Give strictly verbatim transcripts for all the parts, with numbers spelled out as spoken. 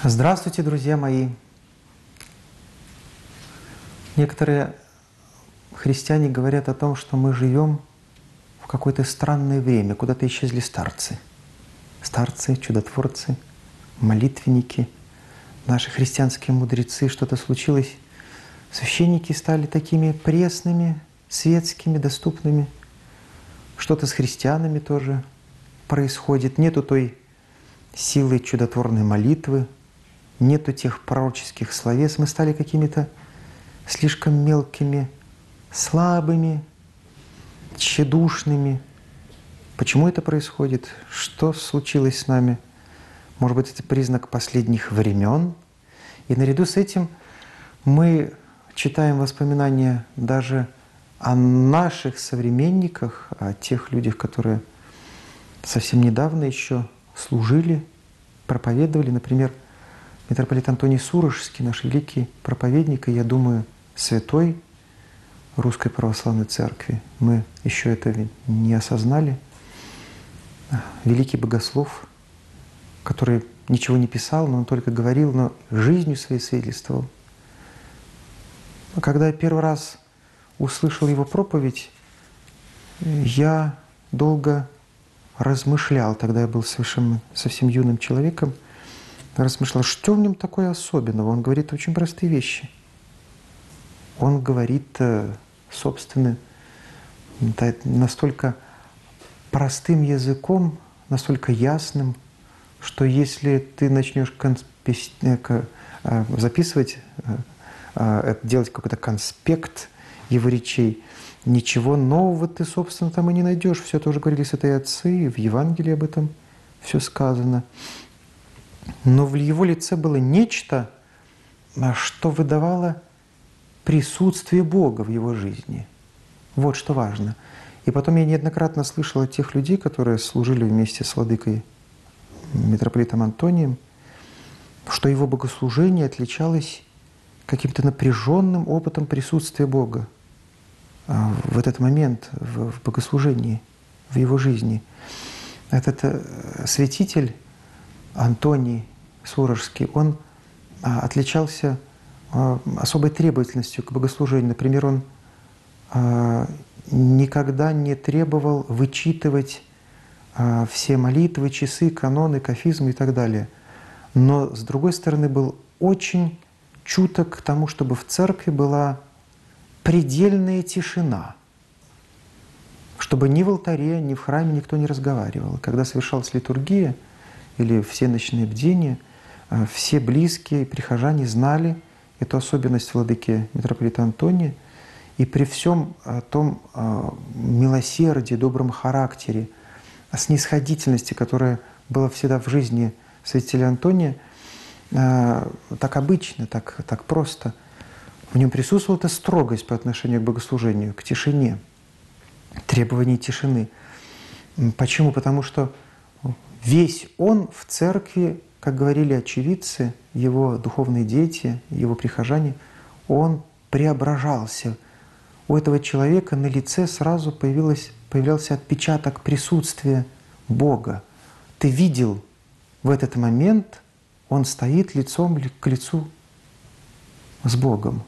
Здравствуйте, друзья мои! Некоторые христиане говорят о том, что мы живем в какое-то странное время, куда-то исчезли старцы. Старцы, чудотворцы, молитвенники, наши христианские мудрецы, что-то случилось. Священники стали такими пресными, светскими, доступными. Что-то с христианами тоже происходит. Нету той силы чудотворной молитвы, нету тех пророческих словес. Мы стали какими-то слишком мелкими, слабыми, тщедушными. Почему это происходит? Что случилось с нами? Может быть, это признак последних времен? И наряду с этим мы читаем воспоминания даже о наших современниках, о тех людях, которые совсем недавно еще служили, проповедовали. Например, митрополит Антоний Сурожский, наш великий проповедник, и, я думаю, святой Русской Православной Церкви. Мы еще это не осознали. Великий богослов, который ничего не писал, но он только говорил, но жизнью своей свидетельствовал. Когда я первый раз услышал его проповедь, я долго размышлял, тогда я был совершенно совсем юным человеком, размышлял, что в нем такое особенного. Он говорит очень простые вещи. Он говорит, собственно, настолько простым языком, настолько ясным, что если ты начнешь конспи... записывать, делать какой-то конспект его речей, ничего нового ты, собственно, там и не найдешь. Все это уже говорили святые отцы, в Евангелии об этом все сказано. Но в его лице было нечто, что выдавало присутствие Бога в его жизни. Вот что важно. И потом я неоднократно слышал от тех людей, которые служили вместе с владыкой митрополитом Антонием, что его богослужение отличалось каким-то напряженным опытом присутствия Бога в этот момент, в богослужении, в его жизни. Этот святитель Антоний Сурожский, он отличался особой требовательностью к богослужению. Например, он никогда не требовал вычитывать все молитвы, часы, каноны, кафизмы и так далее. Но, с другой стороны, был очень чуток к тому, чтобы в церкви была предельная тишина, чтобы ни в алтаре, ни в храме никто не разговаривал. Когда совершалась литургия или все ночные бдения, все близкие прихожане знали эту особенность владыки митрополита Антония, и при всем том милосердии, добром характере, снисходительности, которая была всегда в жизни святителя Антония, так обычно, так, так просто, в нем присутствовала эта строгость по отношению к богослужению, к тишине, требование тишины. Почему? Потому что весь он в церкви, как говорили очевидцы, его духовные дети, его прихожане, он преображался. У этого человека на лице сразу появилось, появлялся отпечаток присутствия Бога. Ты видел в этот момент, он стоит лицом к лицу с Богом.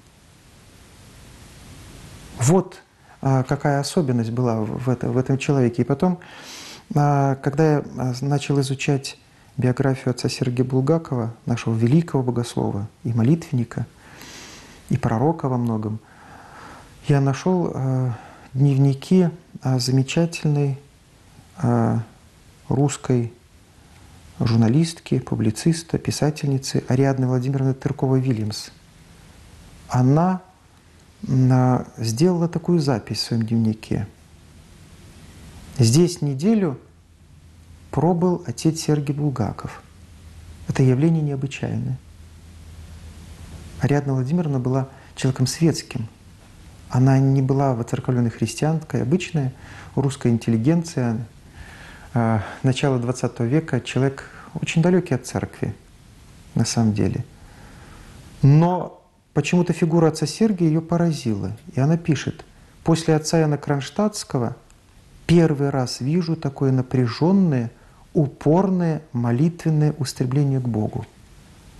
Вот а, какая особенность была в, это, в этом человеке. И потом, а, когда я начал изучать биографию отца Сергия Булгакова, нашего великого богослова и молитвенника, и пророка во многом, я нашел а, дневники а, замечательной а, русской журналистки, публициста, писательницы Ариадны Владимировны Тырковой-Вильямс. Она а, сделала такую запись в своем дневнике. Здесь неделю пробыл отец Сергий Булгаков. Это явление необычайное. Ариадна Владимировна была человеком светским. Она не была воцерковленной христианкой, обычная русская интеллигенция. Начало двадцатого века, человек очень далекий от церкви, на самом деле. Но почему-то фигура отца Сергия ее поразила. И она пишет: «После отца Иоанна Кронштадтского первый раз вижу такое напряженное, упорное молитвенное устремление к Богу».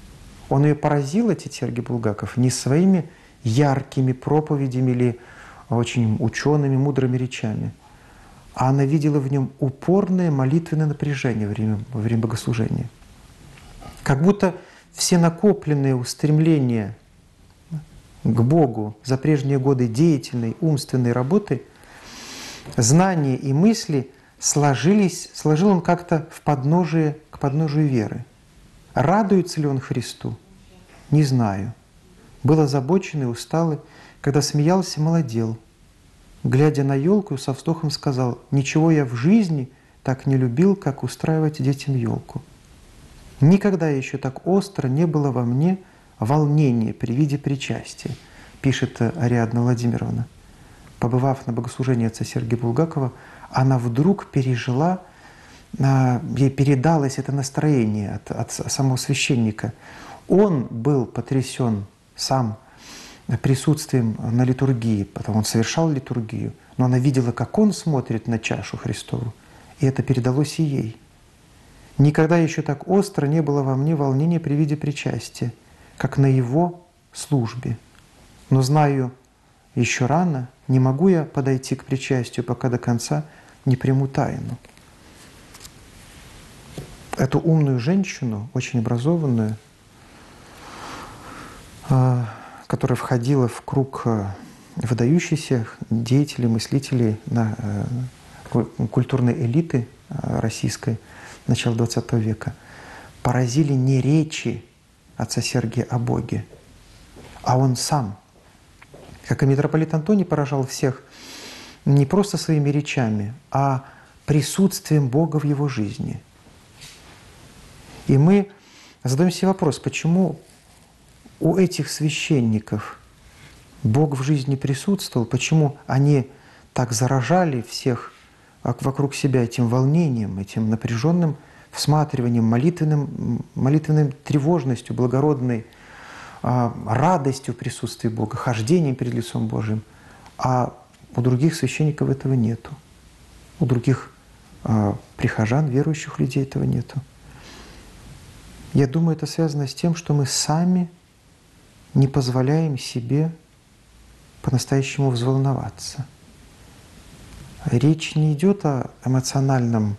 Он ее поразил, эти Сергий Булгаков, не своими яркими проповедями или очень учеными, мудрыми речами, а она видела в нем упорное молитвенное напряжение во время, во время богослужения. Как будто все накопленные устремления к Богу за прежние годы деятельной, умственной работы, знания и мысли сложились, сложил он как-то в подножие, к подножию веры. Радуется ли он Христу? Не знаю. Был озабоченный, усталый, когда смеялся, молодел. Глядя на елку, со вздохом сказал: «Ничего я в жизни так не любил, как устраивать детям елку. Никогда еще так остро не было во мне волнения при виде причастия», пишет Ариадна Владимировна. Побывав на богослужении отца Сергия Булгакова, она вдруг пережила, ей передалось это настроение от, от самого священника. Он был потрясен сам присутствием на литургии, потом он совершал литургию, но она видела, как он смотрит на чашу Христову, и это передалось и ей. «Никогда еще так остро не было во мне волнения при виде причастия, как на его службе. Но знаю, еще рано, не могу я подойти к причастию, пока до конца не приму тайну». Эту умную женщину, очень образованную, которая входила в круг выдающихся деятелей, мыслителей, культурной элиты российской начала двадцатого века, поразили не речи отца Сергия о Боге, а он сам. Как и митрополит Антоний поражал всех не просто своими речами, а присутствием Бога в его жизни. И мы задаем себе вопрос, почему у этих священников Бог в жизни присутствовал, почему они так заражали всех вокруг себя этим волнением, этим напряженным всматриванием, молитвенным, молитвенной тревожностью, благородной а, радостью присутствия Бога, хождением перед лицом Божьим. А у других священников этого нету. У других а, прихожан, верующих людей этого нету. Я думаю, это связано с тем, что мы сами не позволяем себе по-настоящему взволноваться. Речь не идет о эмоциональном,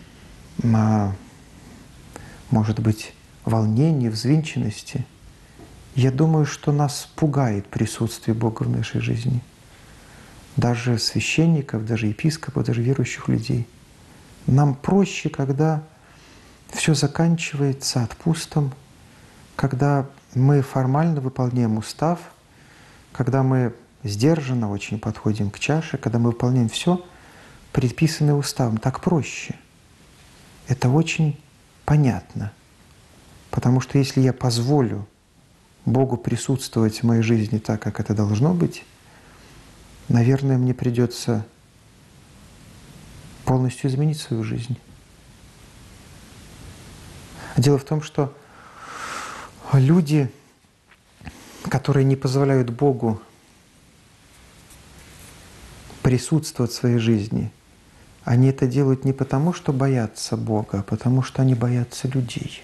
может быть, волнении, взвинченности. Я думаю, что нас пугает присутствие Бога в нашей жизни. Даже священников, даже епископов, даже верующих людей. Нам проще, когда все заканчивается отпустом, когда мы формально выполняем устав, когда мы сдержанно очень подходим к чаше, когда мы выполняем все предписанное уставом. Так проще. Это очень понятно. Потому что если я позволю Богу присутствовать в моей жизни так, как это должно быть, наверное, мне придется полностью изменить свою жизнь. Дело в том, что люди, которые не позволяют Богу присутствовать в своей жизни, они это делают не потому, что боятся Бога, а потому, что они боятся людей.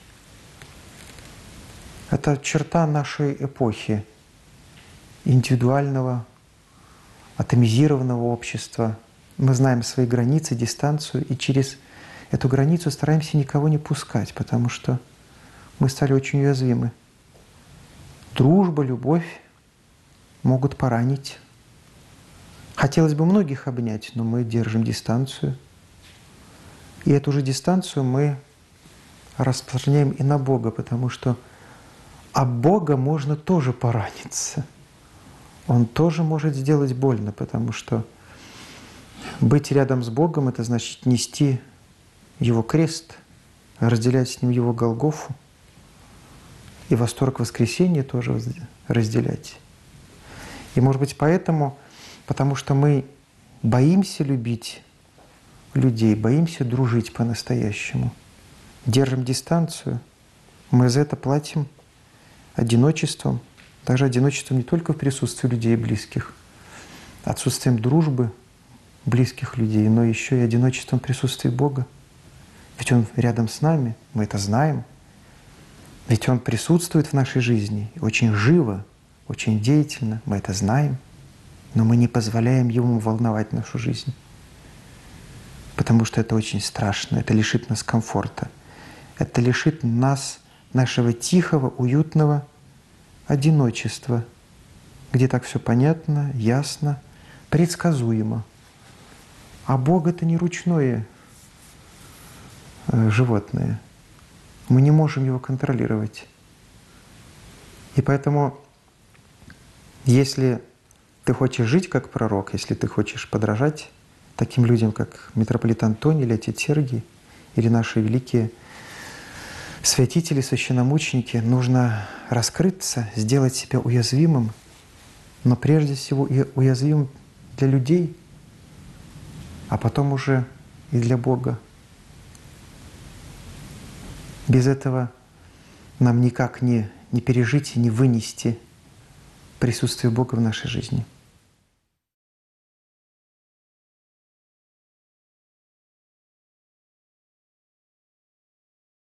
Это черта нашей эпохи, индивидуального, атомизированного общества. Мы знаем свои границы, дистанцию, и через эту границу стараемся никого не пускать, потому что мы стали очень уязвимы. Дружба, любовь могут поранить. Хотелось бы многих обнять, но мы держим дистанцию. И эту же дистанцию мы распространяем и на Бога, потому что об Бога можно тоже пораниться. Он тоже может сделать больно, потому что быть рядом с Богом – это значит нести Его крест, разделять с Ним Его Голгофу, и восторг воскресения тоже разделять. И, может быть, поэтому, потому что мы боимся любить людей, боимся дружить по-настоящему, держим дистанцию, мы за это платим одиночеством, даже одиночеством не только в присутствии людей близких, отсутствием дружбы близких людей, но еще и одиночеством в присутствии Бога. Ведь Он рядом с нами, мы это знаем. Ведь Он присутствует в нашей жизни очень живо, очень деятельно, мы это знаем, но мы не позволяем Ему волновать нашу жизнь, потому что это очень страшно, это лишит нас комфорта, это лишит нас нашего тихого, уютного одиночества, где так все понятно, ясно, предсказуемо. А Бог — это не ручное э, животное. Мы не можем Его контролировать. И поэтому, если ты хочешь жить как пророк, если ты хочешь подражать таким людям, как митрополит Антоний или отец Сергий, или наши великие святители, священномученики, нужно раскрыться, сделать себя уязвимым, но прежде всего и уязвимым для людей, а потом уже и для Бога. Без этого нам никак не, не пережить и не вынести присутствие Бога в нашей жизни.